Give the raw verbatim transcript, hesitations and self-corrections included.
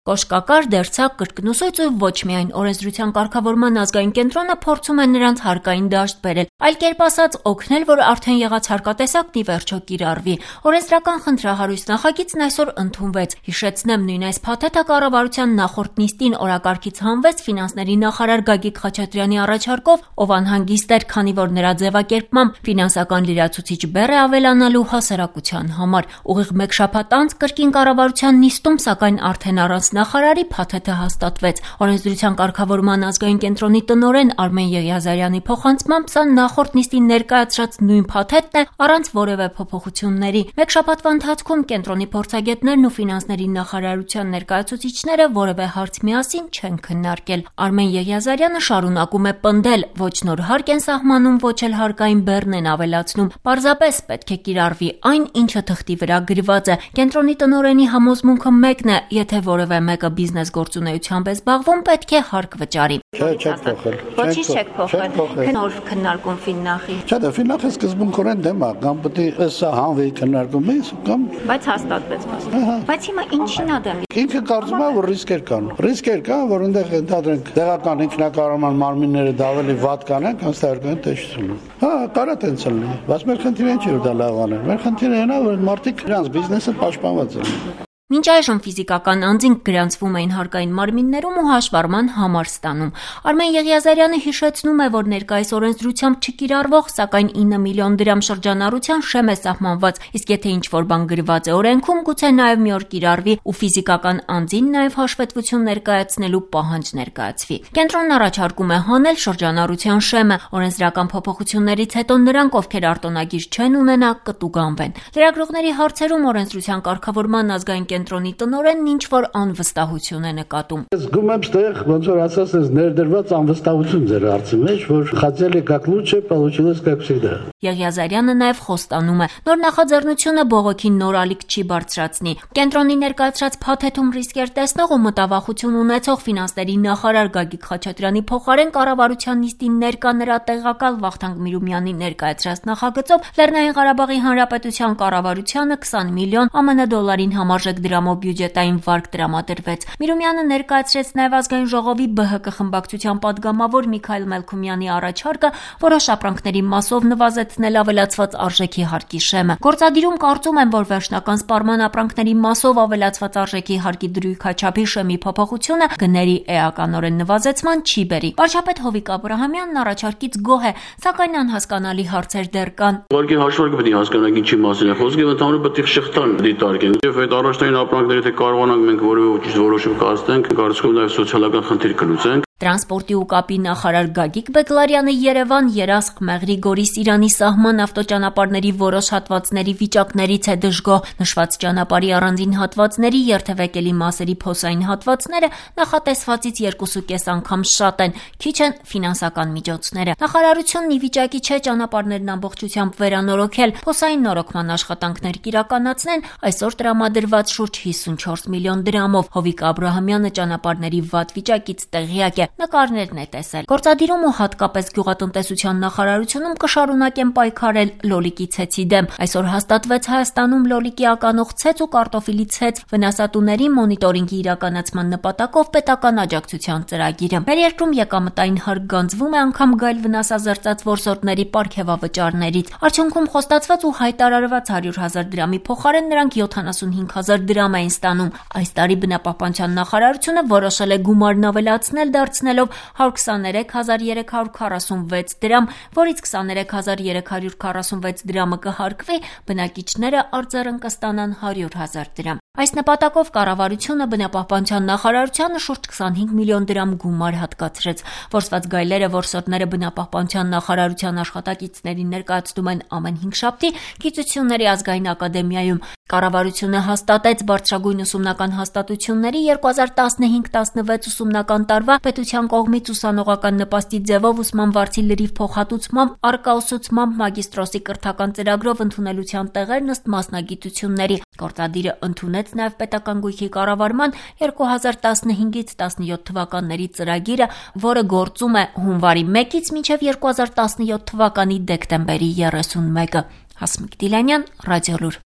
Կոշկակար, դերձակ, կրկնուսույց ու ոչ միայն օրենսդրության կարգավորման ազգային կենտրոնը փորձում է նրանց հարկային դաշտ բերել, այլ կերպ ասած օգնել, որ արդեն եղած հարկատեսակն ի վերջո կիրառվի։ Օրենսդրական խնդրահարույց նախագիծն այսօր ընդունվեց։ Հիշեցնեմ, նույն այս փաթեթը կառավարության նախորդ նիստին օրակարգից հանվեց ֆինանսների նախարար Գագիկ Խաչատրյանի առաջարկով, ով անհանգիստ էր, քանի որ նրա ձևակերպմամբ ֆինանսական լրացուցիչ բեռ է ավելանալու հասարակության համար։ Ուղիղ մեկ շաբաթ անց կրկին կառավարության նիստում, սակայն արդեն առանց նախարարի փաթեթը հաստատվեց։ Օրենսդրության կարգավորման ազգային կենտրոնի տնօրեն Արմեն Եղիազարյանի փոխանցմամբ սա նախորդ նիստին ներկայացրած նույն փաթեթն է առանց որևէ փոփոխությունների։ Մեկ շաբաթվա ընթացքում կենտրոնի փորձագետներն ու ֆինանսների նախարարության ներկայացուցիչները որևէ հարց միասին չեն քննարկել։ Արմեն Եղիազարյանը շարունակում է պնդել, ոչ նոր հարկ են սահմանում, ոչ էլ հարկային բեռն են ավելացնում։ Պարզապես պետք է կիրառվի այն, ինչը թղթի վրա գրված է։ Կենտրոնի տնօրենի համոզմունքը մեկն է, եթե որևէ մեկը բիզնես գործունեությամբ է զբաղվում, պետք է հարկ վճարի։ Չէ, չեք փոխել։ Ոչինչ չեք փոխել։ Նոր քննարկում ֆիննախի։ Չէ, դա ֆիննախը սկզբունքորեն դեմ է, կամ պետք է սա հանվի քննարկումի, կամ բայց հաստատվեց մասը։ Բայց հիմա ինչին ա դեմ։ Ինքը կարծում է, որ ռիսկեր կան։ Ռիսկեր կան, որ այնտեղ ընդհանրենք տեղական ինքնակառավարման մարմինները դա ավելի վատ կանեն, քան ստայրական տեսությունը։ Հա, կարա տենց լինի։ Բայց մեր խնդիրը ինչ է որ դա լավ անել։ Մեր խնդիրը այն է, որ մարդիկ իրենց բիզնեսը պաշտպանված են։ Մինչ այժմ ֆիզիկական անձինք գրանցվում էին հարկային մարմիններում ու հաշվառման համար ստանում։ Արմեն Եղիազարյանը հիշեցնում է, որ ներկայիս օրենսդրությամբ չկիրառվող, սակայն ինը միլիոն դրամ շրջանառության շեմ է սահմանված, իսկ եթե ինչ-որ բան գրված է օրենքում, գուցե նաև մի օր կիրառվի ու ֆիզիկական անձին նաև հաշվետվություն ներկայացնելու պահանջ ներկայացվի։ Կենտրոնն առաջարկում է հանել շրջանառության շեմը։ Օրենսդրական փոփոխություններից հետո նրանք, ովքեր արտոնագիր չեն ունենա, կտուգանվեն։ Լրագրողների հարցերում օրենսդրության կարգավորման ազգային կենտրոնի տնօրենն ինչ-որ անվստահություն է նկատում։ Զգում եմ ստեղ ոնց որ ասած ես ներդրված անվստահություն ձեր հարցի մեջ, որ хотели как лучше, получилось как всегда։ Եղիազարյանը նաև խոստանում է, նոր նախաձեռնությունը բողոքին նոր ալիք չի բարձրացնի։ Կենտրոնի ներկայացրած փաթեթում ռիսկեր տեսնող ու մտավախություն ունեցող ֆինանսների նախարար Գագիկ Խաչատրյանի փոխարեն կառավարության նիստին ներկա նրա տեղակալ Վախթանգ Միրումյանի ներկայացրած նախագծով Լեռնային Ղարաբաղի Հանրապետության կառավարությանը քսան միլիոն ԱՄՆ դոլարին համարժեք դրամով բյուջետային վարկ տրամադրվեց։ Միրումյանը ներկայացրեց նաև ազգային ժողովի B H K խմբակցության падգամավոր Միքայել Մելքումյանի առաջարկը որոշ ապրանքների մասով նվազեցնել ավելացված արժեքի հարկի շեմը։ Գործադիրում կարծում են, որ վերջնական սպառման ապրանքների մասով ավելացված արժեքի հարկի դրույքաչափի շեմի փոփոխությունը գների էականորեն նվազեցման չի բերի։ Վարչապետ Հովիկ Աբրահամյանն առաջարկից գոհ է, սակայն անհասկանալի հարցեր դեռ կան։ Ուղղակի հաշվարկը պետք է հասկանանք ինչի մասին է խոսքը, ընդհանուր պետք է շղթան դիտարկենք։ Եվ այդ առաջնային ապրանքները թե կարողանանք մենք որևէ որոշում կայացնենք, կարծում եմ նաև սոցիալական խնդիր կլուծենք։ Տրանսպորտի ու կապի նախարար Գագիկ Բեգլարյանը Երևան, Երասխ, Մեղրի, Գորիս, Իրանի սահման ավտոճանապարհների որոշ հատվածների վիճակներից է դժգոհ։ Նշված ճանապարհի առանձին հատվածների երթևեկելի մասերի փոսային հատվածները նախատեսվածից երկուսուկես անգամ շատ են, քիչ են ֆինանսական միջոցները։ Նախարարությունն ի վիճակի չէ ճանապարհներն ամբողջությամբ վերանորոգել, փոսային նորոգման աշխատանքներ կիրականացնեն այսօր տրամադրված շուրջ հիսունչորս միլիոն դրամով։ Հովիկ Աբրահամյանը ճանապարհների վատ վիճակից տեղյակ է, նկարներն է տեսել։ Գործադիրում ու հատկապես գյուղատնտեսության նախարարությունում կշարունակեն պայքարել լոլիկի ցեցի դեմ։ Այսօր հաստատվեց Հայաստանում լոլիկի ականող ցեց ու կարտոֆիլի ցեց վնասատուների մոնիտորինգի իրականացման նպատակով պետական աջակցության ծրագիրը։ Մեր երկրում եկամտային հարկ գանձվում է անգամ գայլ վնասազերծած որսորդների պարգևավճարներից։ Արդյունքում խոստացված ու հայտարարված հարյուր հազար դրամի փոխարեն նրանք յոթանասունհինգ հազար դրամ էին ստանում։ Այս տարի բնապահպանության նախարարությունը որոշել է գումարն ավելացնել դարձնելով հարյուր քսաներեք հազար երեք հարյուր քառասունվեց դրամ, որից քսաներեք հազար երեք հարյուր քառասունվեց դրամը կհարկվի, բնակիչները արձեռն կստանան հարյուր հազար դրամ։ Այս նպատակով կառավարությունը բնապահպանության նախարարությանը շուրջ քսանհինգ միլիոն դրամ գումար հատկացրեց։ Որսված գայլերը որսորդները բնապահպանության նախարարության աշխատակիցներին ներկայացնում են ամեն հինգշաբթի Գիտությունների ազգային ակադեմիայում։ Կառավարությունը հաստատեց բարձրագույն ուսումնական հաստատությունների երկու հազար տասնհինգ տասնվեց ուսումնական տարվա պետության կողմից ուսանողական նպաստի ձևով ուսման վարձի լրիվ փոխհատուցմամբ, առկա ուսուցմամբ մագիստրոսի կրթական ծրագրով ընդունելության տեղերն ըստ մասնագիտությունների։ Գործադիրը ընդունեց նաև պետական գույքի կառավարման երկու հազար տասնհինգից տասնյոթ թվականների ծրագիրը, որը գործում է հունվարի մեկից մինչև երկու հազար տասնյոթ թվականի դեկտեմբերի երեսունմեկը։ Հասմիկ Դիլանյան, Ռադիոլուր։